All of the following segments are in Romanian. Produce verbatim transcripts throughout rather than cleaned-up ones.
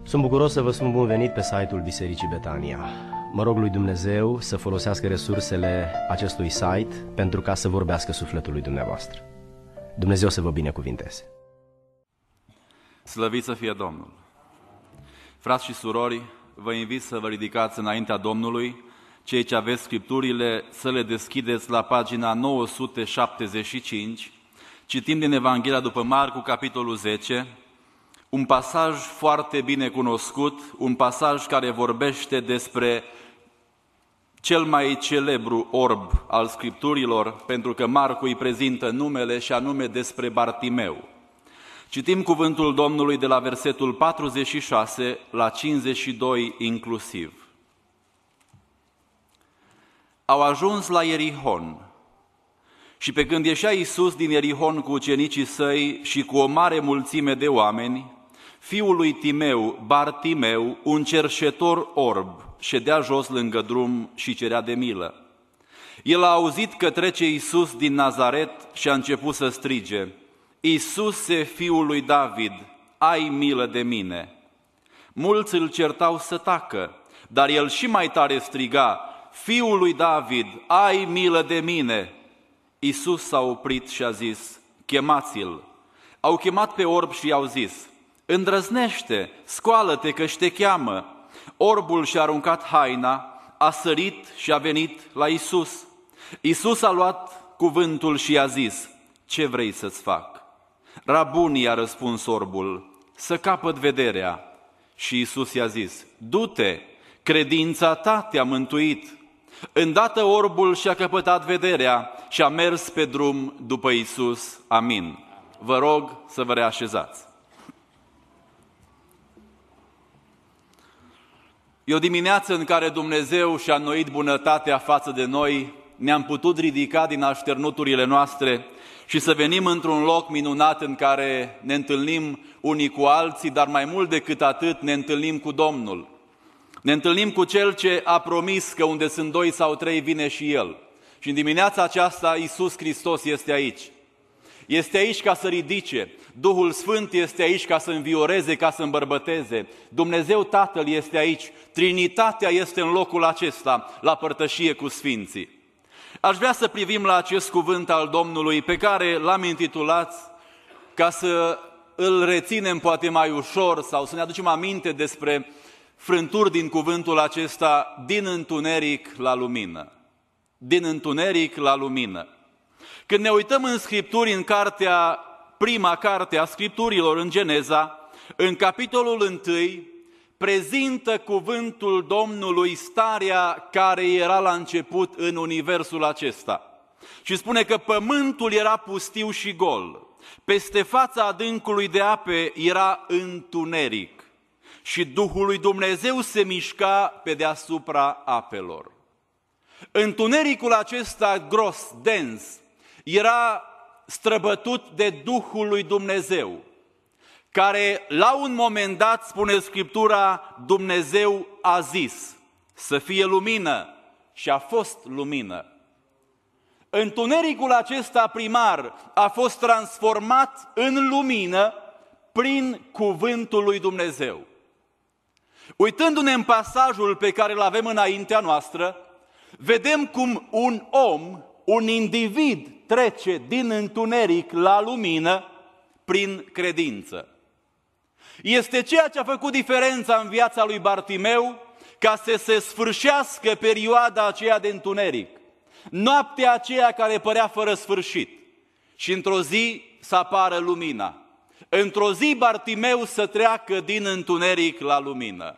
Sunt bucuros să vă spun bun venit pe site-ul Bisericii Betania. Mă rog lui Dumnezeu să folosească resursele acestui site pentru ca să vorbească sufletului dumneavoastră. Dumnezeu să vă binecuvinteze. Slăvit să fie Domnul! Frați și surori, vă invit să vă ridicați înaintea Domnului. Cei ce aveți Scripturile, să le deschideți la pagina nouă sute șaptezeci și cinci. Citim din Evanghelia după Marcu, capitolul zece, un pasaj foarte bine cunoscut, un pasaj care vorbește despre cel mai celebru orb al Scripturilor, pentru că Marcu îi prezintă numele și anume despre Bartimeu. Citim cuvântul Domnului de la versetul patruzeci și șase la cincizeci și doi inclusiv. Au ajuns la Ierihon și pe când ieșea Iisus din Ierihon cu ucenicii săi și cu o mare mulțime de oameni, fiul lui Timeu, Bartimeu, un cerșetor orb, ședea jos lângă drum și cerea de milă. El a auzit că trece Iisus din Nazaret și a început să strige: Iisuse, fiul lui David, ai milă de mine! Mulți îl certau să tacă, dar el și mai tare striga: Fiul lui David, ai milă de mine! Iisus s-a oprit și a zis: chemați-l! Au chemat pe orb și i-au zis: îndrăznește, scoală-te că te cheamă! Orbul și-a aruncat haina, a sărit și a venit la Iisus. Iisus a luat cuvântul și i-a zis: ce vrei să-ți fac? Rabuni, i-a răspuns orbul, să capăt vederea. Și Iisus i-a zis: du-te, credința ta te-a mântuit. Îndată orbul și-a căpătat vederea și a mers pe drum după Iisus. Amin. Vă rog să vă reașezați. E o dimineață în care Dumnezeu și-a înnoit bunătatea față de noi, ne-am putut ridica din așternuturile noastre și să venim într-un loc minunat în care ne întâlnim unii cu alții, dar mai mult decât atât ne întâlnim cu Domnul. Ne întâlnim cu Cel ce a promis că unde sunt doi sau trei vine și El. Și în dimineața aceasta Iisus Hristos este aici. Este aici ca să ridice, Duhul Sfânt este aici ca să învioreze, ca să îmbărbăteze, Dumnezeu Tatăl este aici, Trinitatea este în locul acesta, la părtășie cu Sfinții. Aș vrea să privim la acest cuvânt al Domnului pe care l-am intitulat, ca să îl reținem poate mai ușor sau să ne aducem aminte despre frânturi din cuvântul acesta: din întuneric la lumină. Din întuneric la lumină. Când ne uităm în Scripturi, în cartea, prima carte a Scripturilor, în Geneza, în capitolul unu, prezintă cuvântul Domnului starea care era la început în universul acesta. Și spune că pământul era pustiu și gol, peste fața adâncului de ape era întuneric și Duhul lui Dumnezeu se mișca pe deasupra apelor. Întunericul acesta gros, dens, era străbătut de Duhul lui Dumnezeu, care la un moment dat, spune Scriptura, Dumnezeu a zis să fie lumină și a fost lumină. Întunericul acesta primar a fost transformat în lumină prin cuvântul lui Dumnezeu. Uitându-ne în pasajul pe care îl avem înaintea noastră, vedem cum un om, un individ trece din întuneric la lumină prin credință. Este ceea ce a făcut diferența în viața lui Bartimeu ca să se sfârșească perioada aceea de întuneric, noaptea aceea care părea fără sfârșit, și într-o zi să apară lumina. Într-o zi Bartimeu să treacă din întuneric la lumină.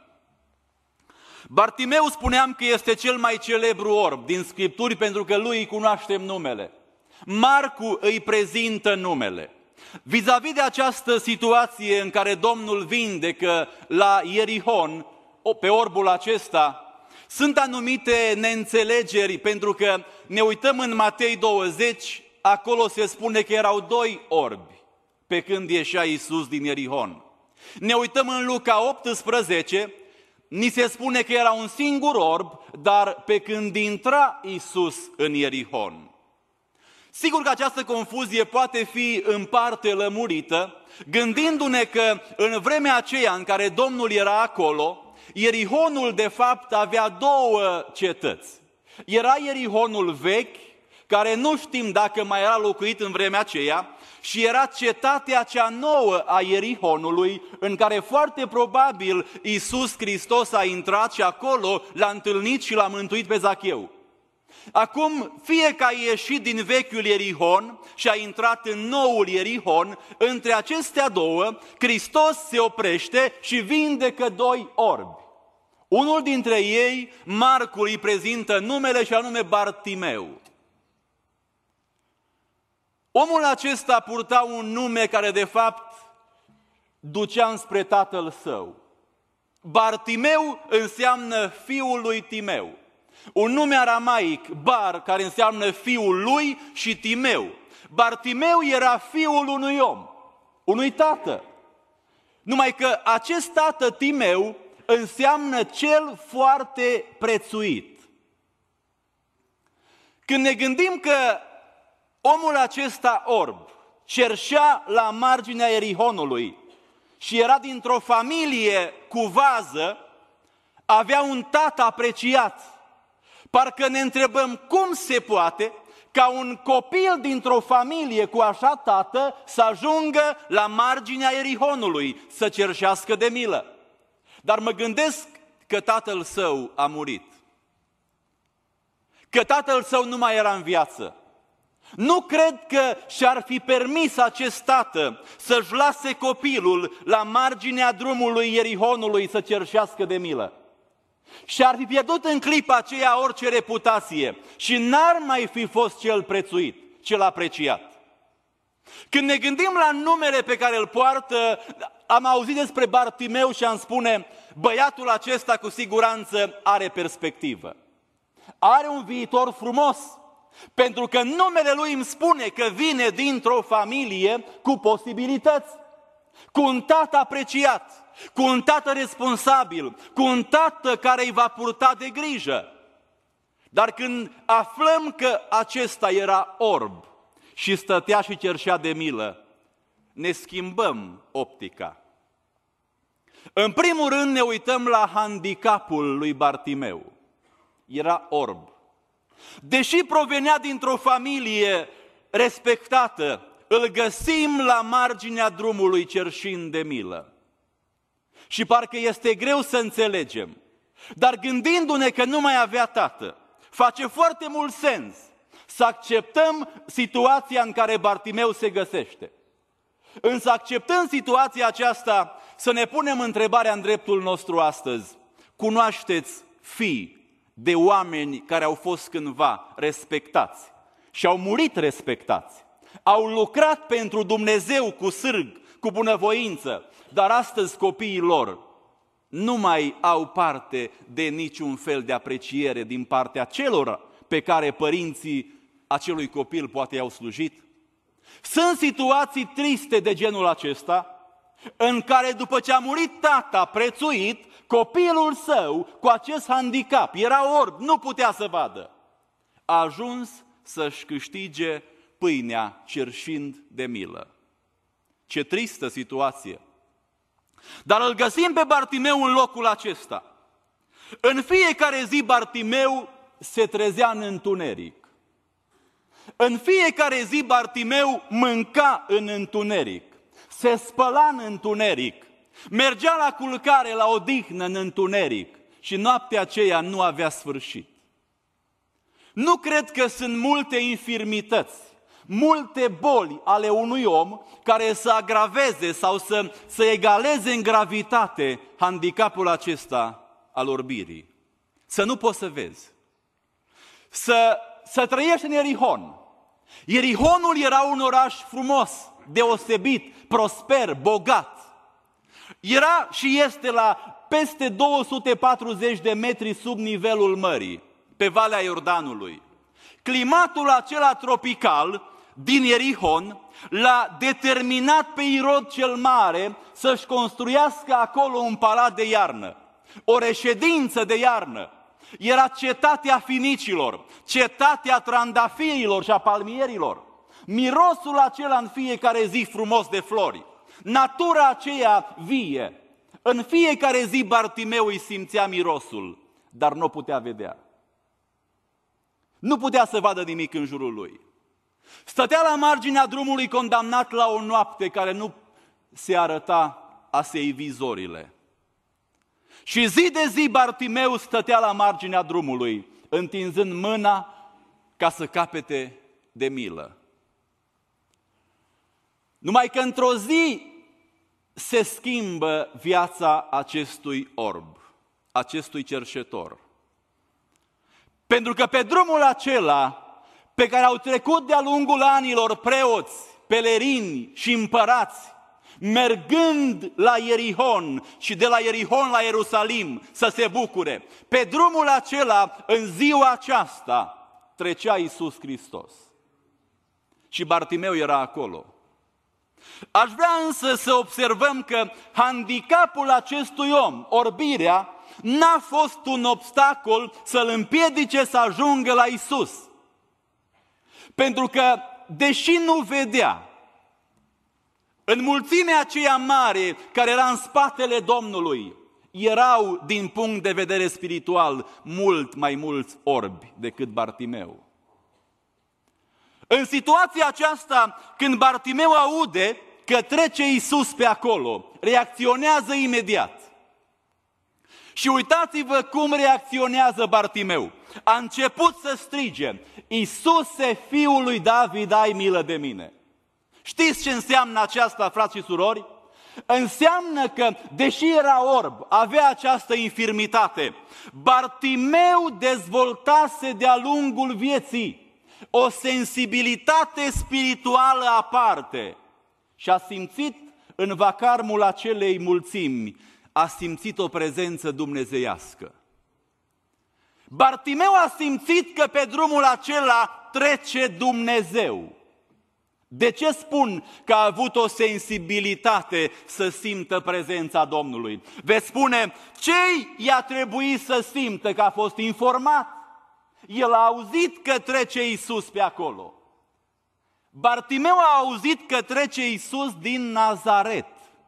Bartimeu, spuneam că este cel mai celebru orb din Scripturi pentru că lui îi cunoaștem numele. Marcu îi prezintă numele. Vis-a-vis de această situație în care Domnul vindecă la Ierihon pe orbul acesta, sunt anumite neînțelegeri, pentru că ne uităm în Matei douăzeci, acolo se spune că erau doi orbi pe când ieșea Iisus din Ierihon. Ne uităm în Luca optsprezece, ni se spune că era un singur orb, dar pe când intra Iisus în Ierihon. Sigur că această confuzie poate fi în parte lămurită, gândindu-ne că în vremea aceea în care Domnul era acolo, Ierihonul de fapt avea două cetăți. Era Ierihonul vechi, care nu știm dacă mai era locuit în vremea aceea, și era cetatea cea nouă a Ierihonului, în care foarte probabil Iisus Hristos a intrat și acolo l-a întâlnit și l-a mântuit pe Zacheu. Acum, fie că a ieșit din vechiul Ierihon și a intrat în noul Ierihon, între acestea două, Hristos se oprește și vindecă doi orbi. Unul dintre ei, Marcu îi prezintă numele și anume Bartimeu. Omul acesta purta un nume care de fapt ducea înspre tatăl său. Bartimeu înseamnă fiul lui Timeu. Un nume aramaic, Bar, care înseamnă fiul lui, și Timeu. Bartimeu era fiul unui om, unui tată. Numai că acest tată Timeu înseamnă cel foarte prețuit. Când ne gândim că omul acesta orb cerșea la marginea Ierihonului și era dintr-o familie cu vază, avea un tată apreciat. Parcă ne întrebăm cum se poate ca un copil dintr-o familie cu așa tată să ajungă la marginea Ierihonului, să cerșească de milă. Dar mă gândesc că tatăl său a murit, că tatăl său nu mai era în viață. Nu cred că și-ar fi permis acest tată să-și lase copilul la marginea drumului Ierihonului să cerșească de milă. Și-ar fi pierdut în clipa aceea orice reputație și n-ar mai fi fost cel prețuit, cel apreciat. Când ne gândim la numele pe care îl poartă, am auzit despre Bartimeu și am spune, băiatul acesta cu siguranță are perspectivă. Are un viitor frumos, pentru că numele lui îmi spune că vine dintr-o familie cu posibilități, cu un tată apreciat, cu un tată responsabil, cu un tată care îi va purta de grijă. Dar când aflăm că acesta era orb și stătea și cerșea de milă, ne schimbăm optica. În primul rând ne uităm la handicapul lui Bartimeu. Era orb. Deși provenea dintr-o familie respectată, îl găsim la marginea drumului cerșind de milă. Și parcă este greu să înțelegem, dar gândindu-ne că nu mai avea tată, face foarte mult sens să acceptăm situația în care Bartimeu se găsește. Însă acceptând situația aceasta, să ne punem întrebarea în dreptul nostru astăzi. Cunoașteți fii de oameni care au fost cândva respectați și au murit respectați, au lucrat pentru Dumnezeu cu sârg, cu bunăvoință, dar astăzi copiii lor nu mai au parte de niciun fel de apreciere din partea celor pe care părinții acelui copil poate i-au slujit? Sunt situații triste de genul acesta, în care după ce a murit tata prețuit, copilul său cu acest handicap, era orb, nu putea să vadă, a ajuns să-și câștige pâinea cerșind de milă. Ce tristă situație! Dar îl găsim pe Bartimeu în locul acesta. În fiecare zi Bartimeu se trezea în întuneric. În fiecare zi Bartimeu mânca în întuneric, se spăla în întuneric, mergea la culcare, la odihnă în întuneric și noaptea aceea nu avea sfârșit. Nu cred că sunt multe infirmități, multe boli ale unui om care să agraveze sau să, să egaleze în gravitate handicapul acesta al orbirii. Să nu poți să vezi. Să, să trăiești în Ierihon. Ierihonul era un oraș frumos, deosebit, prosper, bogat. Era și este la peste două sute patruzeci de metri sub nivelul mării, pe Valea Iordanului. Climatul acela tropical din Ierihon l-a determinat pe Irod cel Mare să-și construiască acolo un palat de iarnă, o reședință de iarnă. Era cetatea finicilor, cetatea trandafirilor și a palmierilor. mirosul acela în fiecare zi frumos de flori, natura aceea vie. În fiecare zi Bartimeu îi simțea mirosul, dar nu putea vedea. Nu putea să vadă nimic în jurul lui. Stătea la marginea drumului condamnat la o noapte care nu se arăta a se ivi zorile. Și zi de zi Bartimeu stătea la marginea drumului, întinzând mâna ca să capete de milă. Numai că într-o zi se schimbă viața acestui orb, acestui cerșetor. Pentru că pe drumul acela pe care au trecut de-a lungul anilor preoți, pelerini și împărați, mergând la Ierihon și de la Ierihon la Ierusalim să se bucure, pe drumul acela, în ziua aceasta, trecea Iisus Hristos. Și Bartimeu era acolo. Aș vrea însă să observăm că handicapul acestui om, orbirea, n-a fost un obstacol să-l împiedice să ajungă la Iisus. Pentru că, deși nu vedea, în mulțimea aceea mare care era în spatele Domnului, erau, din punct de vedere spiritual, mult mai mulți orbi decât Bartimeu. În situația aceasta, când Bartimeu aude că trece Iisus pe acolo, reacționează imediat. Și uitați-vă cum reacționează Bartimeu. A început să strige: Iisuse, Fiul lui David, ai milă de mine. Știți ce înseamnă aceasta, frați și surori? Înseamnă că, deși era orb, avea această infirmitate, Bartimeu dezvoltase de-a lungul vieții o sensibilitate spirituală aparte și a simțit în vacarmul acelei mulțimi, a simțit o prezență dumnezeiască. Bartimeu a simțit că pe drumul acela trece Dumnezeu. De ce spun că a avut o sensibilitate să simtă prezența Domnului? Veți spune, ce i-a trebuit să simtă? Că a fost informat. El a auzit că trece Iisus pe acolo. Bartimeu a auzit că trece Iisus din Nazaret.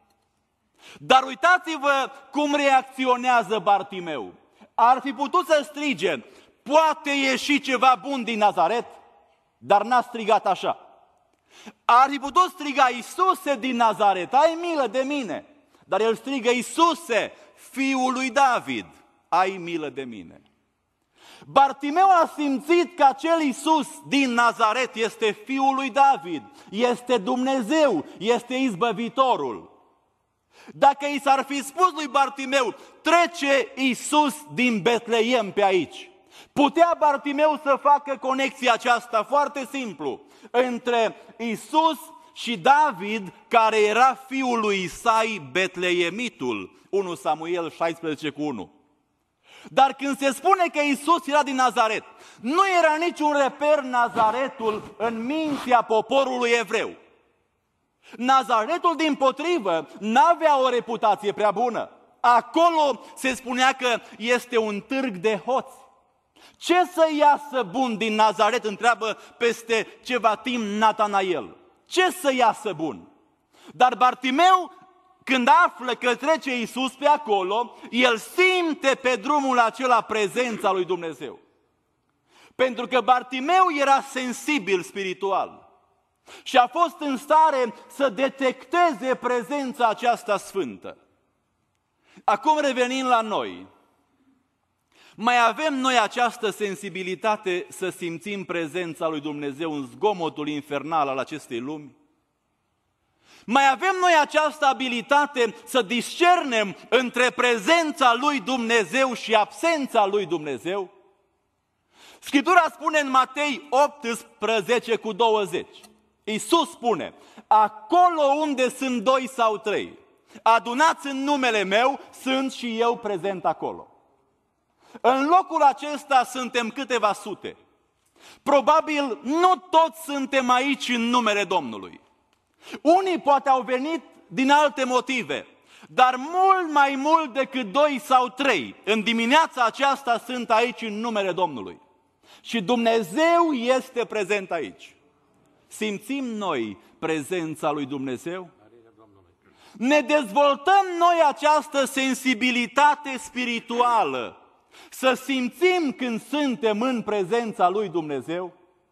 Dar uitați-vă cum reacționează Bartimeu. Ar fi putut să strige, poate ieși ceva bun din Nazaret, dar n-a strigat așa. Ar fi putut striga, Iisuse din Nazaret, ai milă de mine. Dar el strigă, Iisuse, Fiul lui David, ai milă de mine. Bartimeu a simțit că acel Iisus din Nazaret este Fiul lui David, este Dumnezeu, este izbăvitorul. Dacă i s-ar fi spus lui Bartimeu, trece Iisus din Betleem pe aici, putea Bartimeu să facă conexia aceasta foarte simplu între Iisus și David, care era fiul lui Isai Betleemitul, unu Samuel șaisprezece cu unu. Dar când se spune că Iisus era din Nazaret, nu era niciun reper Nazaretul în mintea poporului evreu. Nazaretul, dimpotrivă, n-avea o reputație prea bună. Acolo se spunea că este un târg de hoți. Ce să iasă bun din Nazaret, întreabă peste ceva timp Natanael. Ce să iasă bun? Dar Bartimeu, când află că trece Iisus pe acolo, el simte pe drumul acela prezența lui Dumnezeu. Pentru că Bartimeu era sensibil spiritual și a fost în stare să detecteze prezența aceasta sfântă. Acum revenim la noi. Mai avem noi această sensibilitate să simțim prezența lui Dumnezeu în zgomotul infernal al acestei lumi? Mai avem noi această abilitate să discernem între prezența lui Dumnezeu și absența lui Dumnezeu? Scriptura spune în Matei optsprezece cu douăzeci. Iisus spune, acolo unde sunt doi sau trei, adunați în numele meu, sunt și eu prezent acolo. În locul acesta suntem câteva sute. Probabil nu toți suntem aici în numele Domnului. Unii poate au venit din alte motive, dar mult mai mult decât doi sau trei în dimineața aceasta sunt aici în numele Domnului. Și Dumnezeu este prezent aici. Simțim noi prezența lui Dumnezeu? Ne dezvoltăm noi această sensibilitate spirituală, să simțim când suntem în prezența lui Dumnezeu?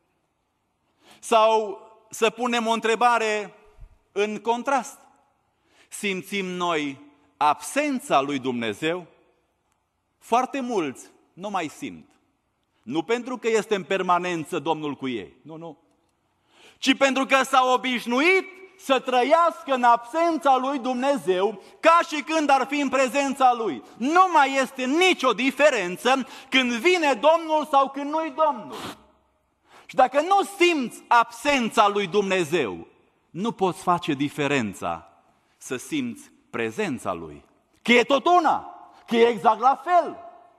Sau să punem o întrebare în contrast. Simțim noi absența lui Dumnezeu? Foarte mulți nu mai simt. Nu pentru că este în permanență Domnul cu ei, nu, nu. Ci pentru că s-au obișnuit să trăiască în absența lui Dumnezeu, ca și când ar fi în prezența lui. Nu mai este nicio diferență când vine Domnul sau când nu-i Domnul. Și dacă nu simți absența lui Dumnezeu, nu poți face diferența să simți prezența lui. Că e tot una, că e exact la fel.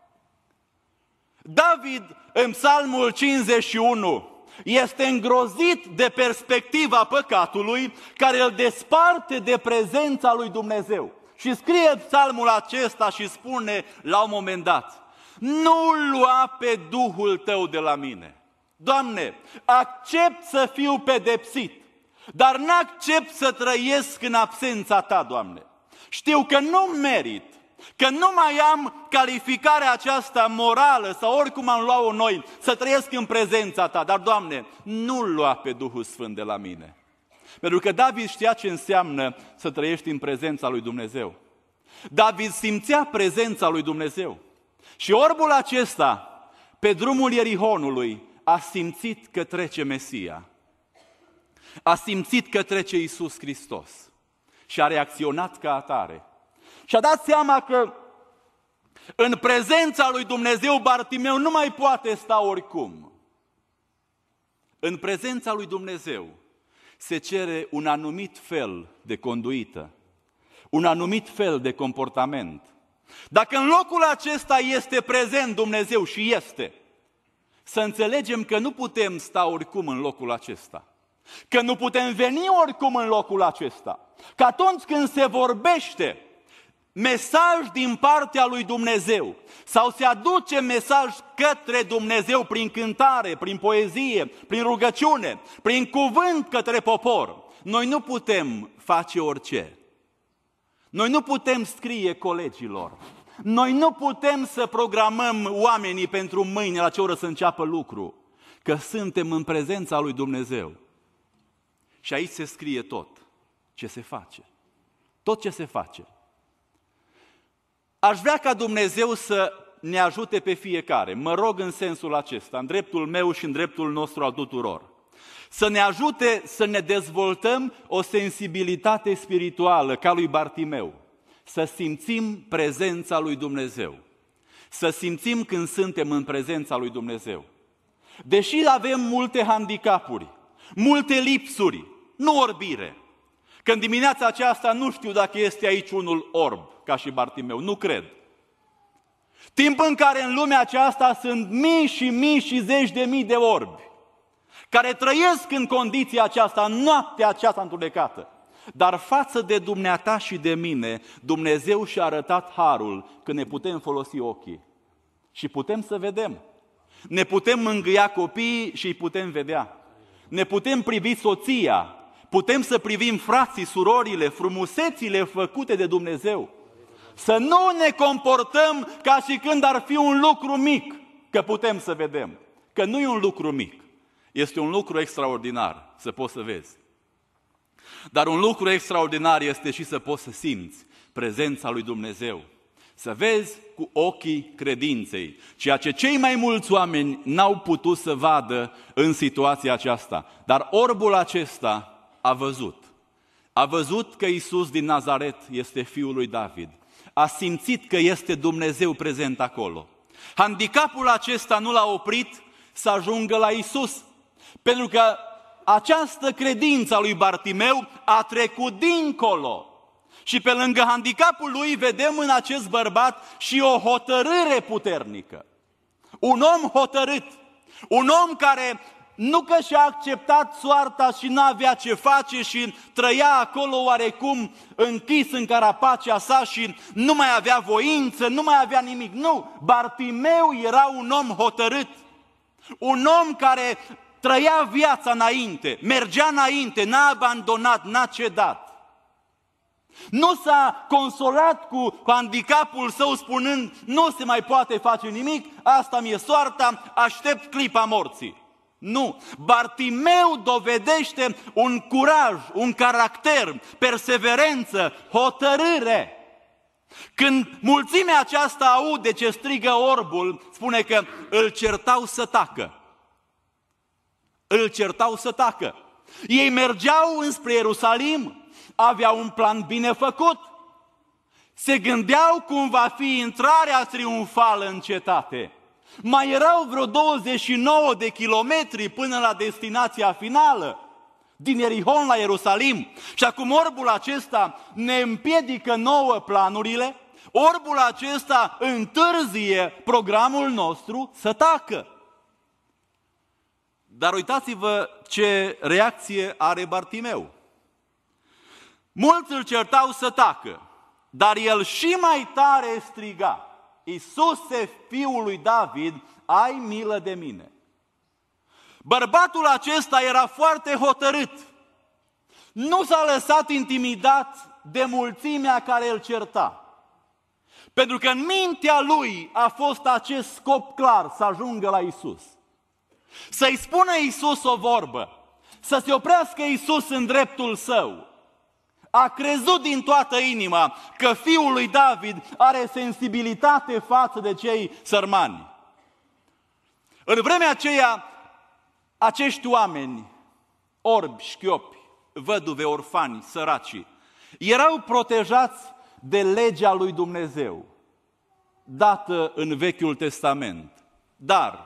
David, în Psalmul cincizeci și unu, este îngrozit de perspectiva păcatului care îl desparte de prezența lui Dumnezeu. Și scrie psalmul acesta și spune la un moment dat: nu lua pe Duhul tău de la mine. Doamne, accept să fiu pedepsit, dar n-accept să trăiesc în absența ta, Doamne. Știu că nu merit, că nu mai am calificarea aceasta morală sau oricum am luat-o noi să trăiesc în prezența ta, dar, Doamne, nu-L lua pe Duhul Sfânt de la mine. Pentru că David știa ce înseamnă să trăiești în prezența lui Dumnezeu. David simțea prezența lui Dumnezeu. Și orbul acesta, pe drumul Ierihonului, a simțit că trece Mesia. A simțit că trece Iisus Hristos. Și a reacționat ca atare. Și-a dat seama că în prezența lui Dumnezeu Bartimeu nu mai poate sta oricum. În prezența lui Dumnezeu se cere un anumit fel de conduită, un anumit fel de comportament. Dacă în locul acesta este prezent Dumnezeu și este, să înțelegem că nu putem sta oricum în locul acesta, că nu putem veni oricum în locul acesta, că atunci când se vorbește mesaj din partea lui Dumnezeu sau se aduce mesaj către Dumnezeu prin cântare, prin poezie, prin rugăciune, prin cuvânt către popor, noi nu putem face orice. Noi nu putem scrie colegilor. Noi nu putem să programăm oamenii pentru mâine la ce oră să înceapă lucru, că suntem în prezența lui Dumnezeu. Și aici se scrie tot ce se face. Tot ce se face. Aș vrea ca Dumnezeu să ne ajute pe fiecare, mă rog în sensul acesta, în dreptul meu și în dreptul nostru al tuturor, să ne ajute să ne dezvoltăm o sensibilitate spirituală ca lui Bartimeu, să simțim prezența lui Dumnezeu, să simțim când suntem în prezența lui Dumnezeu. Deși avem multe handicapuri, multe lipsuri, nu orbire. Că în dimineața aceasta nu știu dacă este aici unul orb, ca și Bartimeu, nu cred. Timp în care în lumea aceasta sunt mii și mii și zeci de mii de orbi, care trăiesc în condiția aceasta, în noaptea aceasta întunecată. Dar față de dumneata și de mine, Dumnezeu și-a arătat harul că ne putem folosi ochii și putem să vedem. Ne putem mângâia copiii și îi putem vedea. Ne putem privi soția, putem să privim frații, surorile, frumusețile făcute de Dumnezeu. Să nu ne comportăm ca și când ar fi un lucru mic, că putem să vedem. Că nu e un lucru mic, este un lucru extraordinar, să poți să vezi. Dar un lucru extraordinar este și să poți să simți prezența lui Dumnezeu. Să vezi cu ochii credinței, ceea ce cei mai mulți oameni n-au putut să vadă în situația aceasta. Dar orbul acesta a văzut. A văzut că Iisus din Nazaret este fiul lui David. A simțit că este Dumnezeu prezent acolo. Handicapul acesta nu l-a oprit să ajungă la Iisus, pentru că această credință a lui Bartimeu a trecut dincolo. Și pe lângă handicapul lui vedem în acest bărbat și o hotărâre puternică. Un om hotărât, un om care nu că și-a acceptat soarta și n-avea ce face și trăia acolo oarecum închis în carapacea sa și nu mai avea voință, nu mai avea nimic. Nu, Bartimeu era un om hotărât, un om care trăia viața înainte, mergea înainte, n-a abandonat, n-a cedat. Nu s-a consolat cu handicapul său spunând, nu se mai poate face nimic, asta mi-e soarta, aștept clipa morții. Nu, Bartimeu dovedește un curaj, un caracter, perseverență, hotărâre. Când mulțimea aceasta aude ce strigă orbul, spune că îl certau să tacă. Îl certau să tacă. Ei mergeau înspre Ierusalim, aveau un plan bine făcut. Se gândeau cum va fi intrarea triumfală în cetate. Mai erau vreo douăzeci și nouă de kilometri până la destinația finală, din Ierihon la Ierusalim. Și acum orbul acesta ne împiedică nouă planurile, orbul acesta întârzie programul nostru să tacă. Dar uitați-vă ce reacție are Bartimeu. Mulți îl certau să tacă, dar el și mai tare striga, Iisuse, Fiul lui David, ai milă de mine. Bărbatul acesta era foarte hotărât. Nu s-a lăsat intimidat de mulțimea care îl certa. Pentru că în mintea lui a fost acest scop clar, să ajungă la Iisus. Să-i spună Iisus o vorbă, să se oprească Iisus în dreptul său. A crezut din toată inima că Fiul lui David are sensibilitate față de cei sărmani. În vremea aceea, acești oameni, orbi, șchiopi, văduve, orfani, săraci, erau protejați de legea lui Dumnezeu, dată în Vechiul Testament. Dar,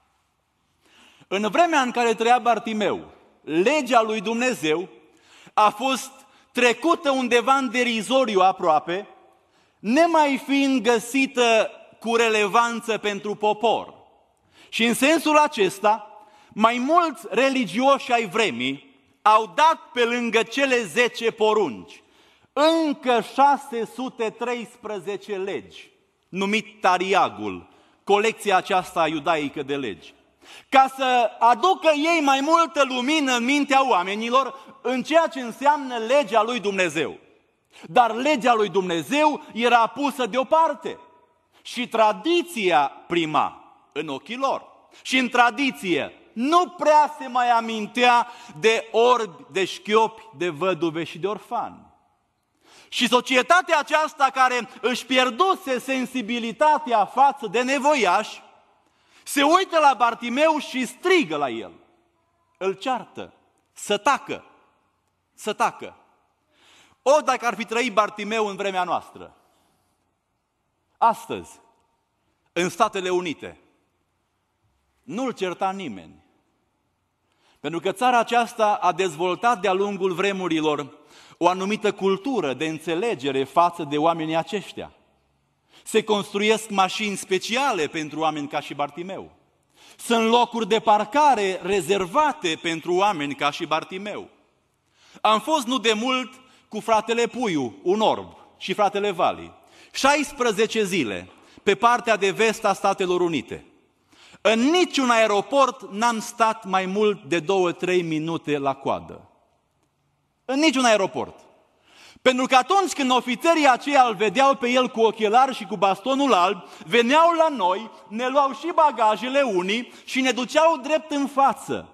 în vremea în care trăia Bartimeu, legea lui Dumnezeu a fost trecută undeva în derizoriu aproape, nemai fiind găsită cu relevanță pentru popor. Și în sensul acesta, mai mulți religioși ai vremii au dat pe lângă cele zece porunci încă șase sute treisprezece legi, numit Tariagul, colecția aceasta iudaică de legi, ca să aducă ei mai multă lumină în mintea oamenilor în ceea ce înseamnă legea lui Dumnezeu. Dar legea lui Dumnezeu era pusă deoparte și tradiția prima în ochii lor. Și în tradiție nu prea se mai amintea de orbi, de șchiopi, de văduve și de orfani. Și societatea aceasta care își pierduse sensibilitatea față de nevoiași, se uită la Bartimeu și strigă la el. Îl ceartă să tacă, să tacă. O, dacă ar fi trăit Bartimeu în vremea noastră, astăzi, în Statele Unite, nu-l certa nimeni. Pentru că țara aceasta a dezvoltat de-a lungul vremurilor o anumită cultură de înțelegere față de oamenii aceștia. Se construiesc mașini speciale pentru oameni ca și Bartimeu. Sunt locuri de parcare rezervate pentru oameni ca și Bartimeu. Am fost nu de mult cu fratele Puiu, un orb, și fratele Vali, șaisprezece zile pe partea de vest a Statelor Unite. În niciun aeroport n-am stat mai mult de două-trei minute la coadă. În niciun aeroport. Pentru că atunci când ofițerii aceia îl vedeau pe el cu ochelari și cu bastonul alb, veneau la noi, ne luau și bagajele unii și ne duceau drept în față.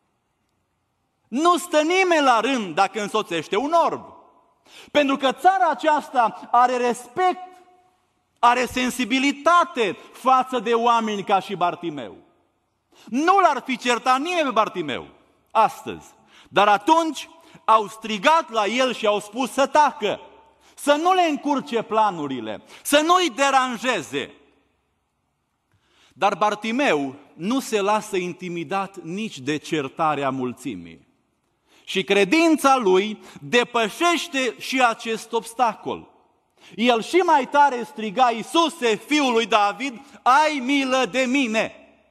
Nu stă nimeni la rând dacă însoțește un orb. Pentru că țara aceasta are respect, are sensibilitate față de oameni ca și Bartimeu. Nu l-ar fi certat nimeni pe Bartimeu astăzi, dar atunci au strigat la el și au spus să tacă, să nu le încurce planurile, să nu-i deranjeze. Dar Bartimeu nu se lasă intimidat nici de certarea mulțimii. Și credința lui depășește și acest obstacol. El și mai tare striga, Iisuse, Fiul lui David, ai milă de mine!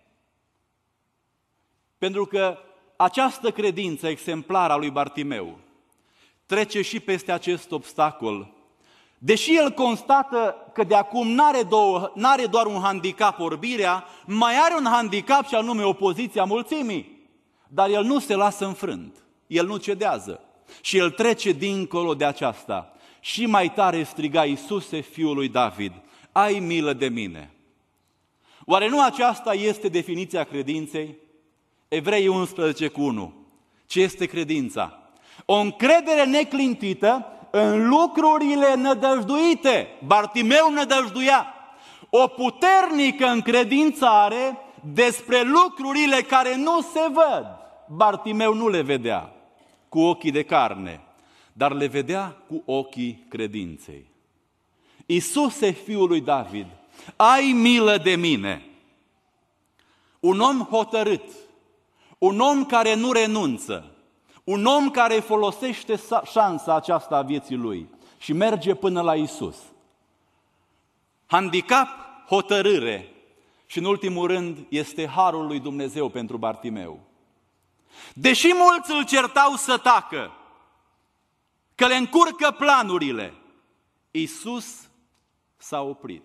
Pentru că această credință exemplară a lui Bartimeu trece și peste acest obstacol. Deși el constată că de acum n-are, două, n-are doar un handicap orbirea, mai are un handicap și anume opoziția mulțimii. Dar el nu se lasă înfrânt, el nu cedează și el trece dincolo de aceasta. Și mai tare striga: Iisuse, Fiul lui David, ai milă de mine. Oare nu aceasta este definiția credinței? Evrei unsprezece cu unu. Ce este credința? O încredere neclintită în lucrurile nădăjduite. Bartimeu nădăjduia. O puternică încredințare despre lucrurile care nu se văd. Bartimeu nu le vedea cu ochii de carne, dar le vedea cu ochii credinței. Iisuse, Fiul lui David, ai milă de mine. Un om hotărât, un om care nu renunță, un om care folosește șansa aceasta a vieții lui și merge până la Iisus. Handicap, hotărâre și, în ultimul rând, este harul lui Dumnezeu pentru Bartimeu. Deși mulți îl certau să tacă, că le încurcă planurile, Iisus s-a oprit.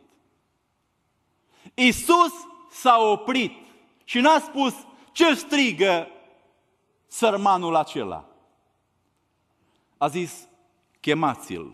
Iisus s-a oprit și n-a spus: ce strigă sărmanul acela? A zis: chemați-l.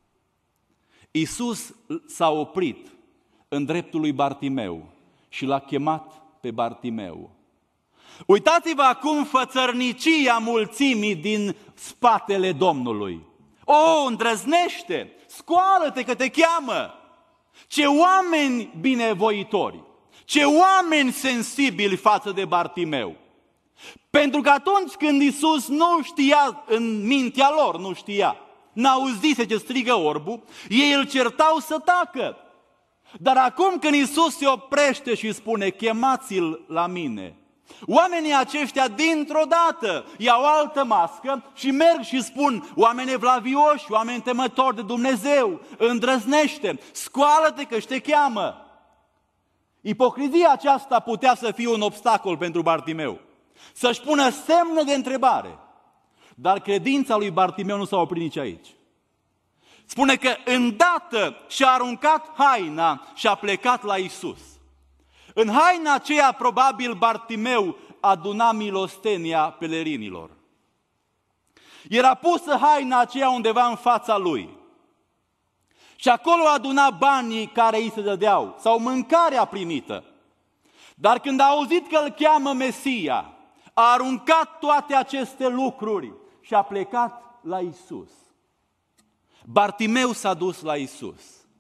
Iisus s-a oprit în dreptul lui Bartimeu și l-a chemat pe Bartimeu. Uitați-vă acum fățărnicia mulțimii din spatele Domnului. O, îndrăznește, scoală-te că te cheamă! Ce oameni binevoitori, ce oameni sensibili față de Bartimeu! Pentru că atunci când Iisus nu știa, în mintea lor nu știa, n-auzise ce strigă orbul, ei îl certau să tacă. Dar acum când Iisus se oprește și spune: chemați-l la mine, oamenii aceștia dintr-o dată iau altă mască și merg și spun: oameni evlavioși, oameni temători de Dumnezeu, îndrăznește, scoală-te că te cheamă. Ipocrizia aceasta putea să fie un obstacol pentru Bartimeu, să-și pună semne de întrebare. Dar credința lui Bartimeu nu s-a oprit nici aici. Spune că îndată și-a aruncat haina și a plecat la Iisus. În haina aceea, probabil, Bartimeu aduna milostenia pelerinilor. Era pusă haina aceea undeva în fața lui. Și acolo aduna banii care îi se dădeau, sau mâncarea primită. Dar când a auzit că îl cheamă Mesia, a aruncat toate aceste lucruri și a plecat la Iisus. Bartimeu s-a dus la Iisus.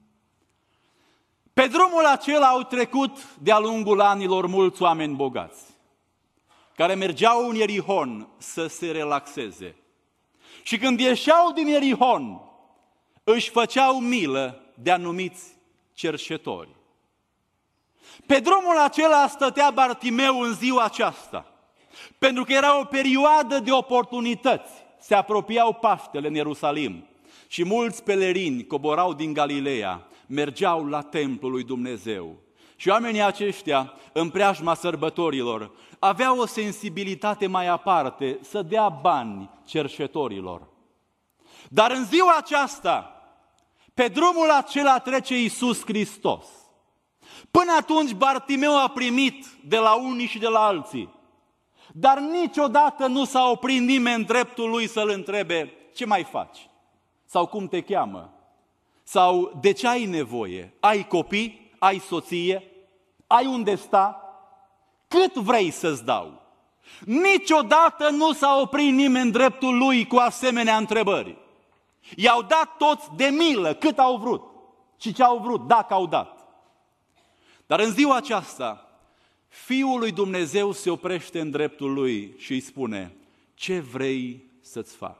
Pe drumul acela au trecut de-a lungul anilor mulți oameni bogați, care mergeau în Ierihon să se relaxeze. Și când ieșeau din Ierihon, își făceau milă de anumiți cerșetori. Pe drumul acela stătea Bartimeu în ziua aceasta, pentru că era o perioadă de oportunități. Se apropiau Paștele în Ierusalim și mulți pelerini coborau din Galileea, mergeau la templul lui Dumnezeu. Și oamenii aceștia, în preajma sărbătorilor, aveau o sensibilitate mai aparte să dea bani cerșetorilor. Dar în ziua aceasta, pe drumul acela trece Iisus Hristos. Până atunci Bartimeu a primit de la unii și de la alții, dar niciodată nu s-a oprit nimeni în dreptul lui să-l întrebe: ce mai faci? Sau cum te cheamă? Sau de ce ai nevoie? Ai copii? Ai soție? Ai unde sta? Cât vrei să-ți dau? Niciodată nu s-a oprit nimeni în dreptul lui cu asemenea întrebări. I-au dat toți de milă cât au vrut și ce au vrut, dacă au dat. Dar în ziua aceasta, Fiul lui Dumnezeu se oprește în dreptul lui și îi spune: ce vrei să-ți fac?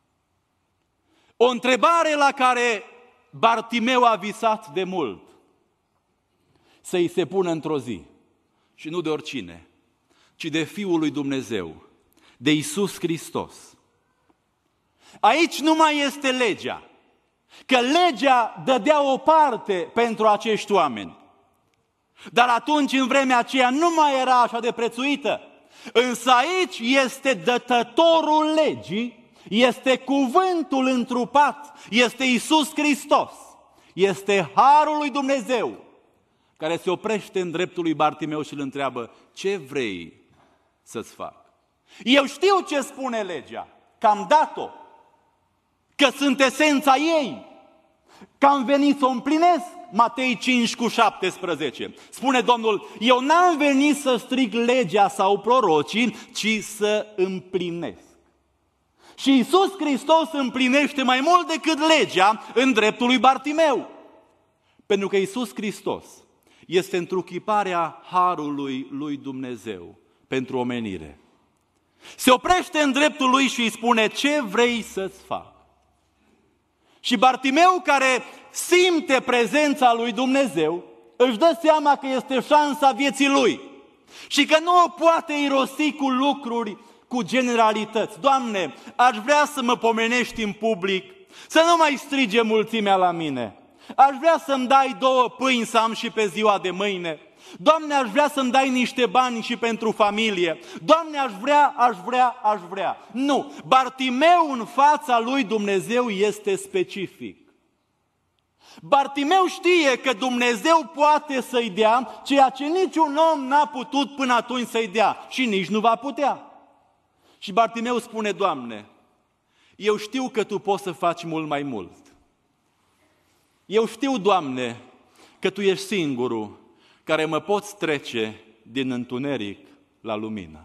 O întrebare la care Bartimeu a visat de mult să-i se pună într-o zi, și nu de oricine, ci de Fiul lui Dumnezeu, de Iisus Hristos. Aici nu mai este legea, că legea dădea o parte pentru acești oameni. Dar atunci, în vremea aceea, nu mai era așa de prețuită. Însă aici este dătătorul legii, este cuvântul întrupat, este Iisus Hristos, este harul lui Dumnezeu, care se oprește în dreptul lui Bartimeu și îl întreabă: ce vrei să-ți fac? Eu știu ce spune legea, că am dat-o, că sunt esența ei, că am venit să o împlinesc. Matei cinci cu șaptesprezece. Spune Domnul, eu n-am venit să stric legea sau prorocii, ci să împlinesc. Și Iisus Hristos împlinește mai mult decât legea în dreptul lui Bartimeu. Pentru că Iisus Hristos este întruchiparea harului lui Dumnezeu pentru omenire. Se oprește în dreptul lui și îi spune, ce vrei să-ți fac? Și Bartimeu, care simte prezența lui Dumnezeu, își dă seama că este șansa vieții lui și că nu o poate irosi cu lucruri, cu generalități. Doamne, aș vrea să mă pomenești în public, să nu mai strige mulțimea la mine. Aș vrea să-mi dai două pâini să am și pe ziua de mâine. Doamne, aș vrea să-mi dai niște bani și pentru familie. Doamne, aș vrea, aș vrea, aș vrea. Nu, Bartimeu în fața lui Dumnezeu este specific. Bartimeu știe că Dumnezeu poate să-i dea ceea ce niciun om n-a putut până atunci să-i dea și nici nu va putea. Și Bartimeu spune, Doamne, eu știu că Tu poți să faci mult mai mult. Eu știu, Doamne, că Tu ești singurul care mă poți trece din întuneric la lumină.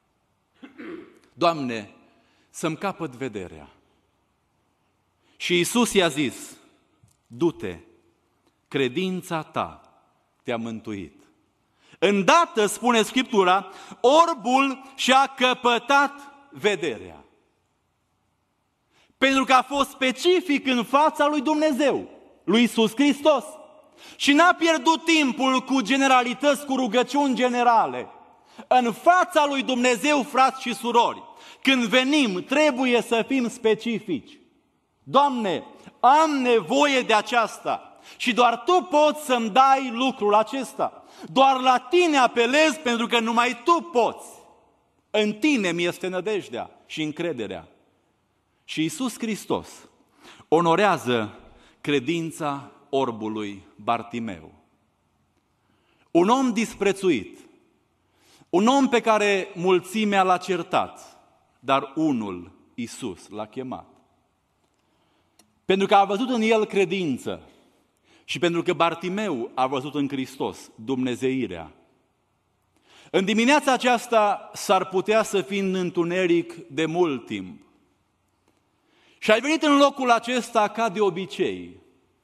Doamne, să-mi capăt vederea. Și Iisus i-a zis, du-te, credința ta te-a mântuit. Îndată, spune Scriptura, orbul și-a căpătat vederea. Pentru că a fost specific în fața lui Dumnezeu, lui Iisus Hristos. Și n-a pierdut timpul cu generalități, cu rugăciuni generale. În fața lui Dumnezeu, frați și surori, când venim, trebuie să fim specifici. Doamne, am nevoie de aceasta și doar Tu poți să-mi dai lucrul acesta. Doar la Tine apelez pentru că numai Tu poți. În Tine mi este nădejdea și încrederea. Și Iisus Hristos onorează credința orbului Bartimeu. Un om disprețuit, un om pe care mulțimea l-a certat, dar unul, Iisus, l-a chemat. Pentru că a văzut în el credință și pentru că Bartimeu a văzut în Hristos dumnezeirea. În dimineața aceasta s-ar putea să fii în întuneric de mult timp. Și ai venit în locul acesta ca de obicei,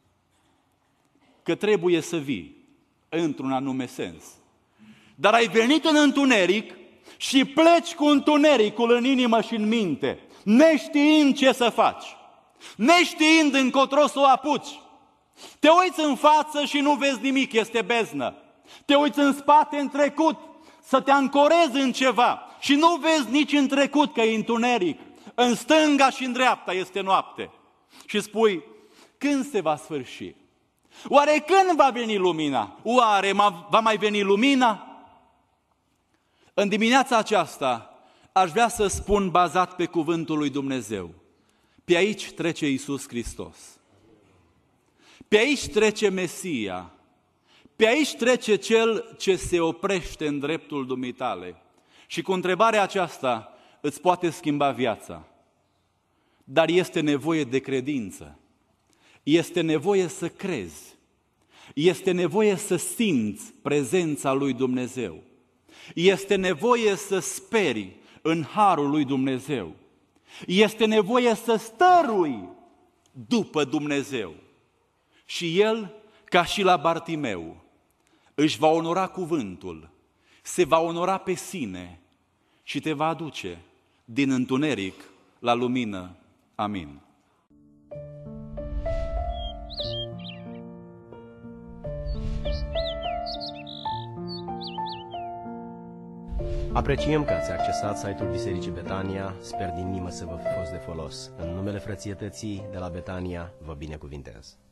că trebuie să vii într-un anume sens. Dar ai venit în întuneric și pleci cu întunericul în inimă și în minte, neștiind ce să faci, neștiind încotro să o apuci. Te uiți în față și nu vezi nimic, este beznă. Te uiți în spate, în trecut, să te ancorezi în ceva și nu vezi nici în trecut că e întuneric. În stânga și în dreapta este noapte. Și spui, când se va sfârși? Oare când va veni lumina? Oare va mai veni lumina? În dimineața aceasta aș vrea să spun, bazat pe cuvântul lui Dumnezeu, pe aici trece Iisus Hristos. Pe aici trece Mesia. Pe aici trece Cel ce se oprește în dreptul dumitale. Și cu întrebarea aceasta îți poate schimba viața. Dar este nevoie de credință. Este nevoie să crezi. Este nevoie să simți prezența lui Dumnezeu. Este nevoie să speri în harul lui Dumnezeu. Este nevoie să stărui după Dumnezeu. Și El, ca și la Bartimeu, își va onora cuvântul, se va onora pe sine și te va aduce din întuneric la lumină. Amin. Apreciem că ați accesat site-ul Bisericii Betania. Sper din inimă să vă fi fost de folos. În numele frățietății de la Betania, vă binecuvintez.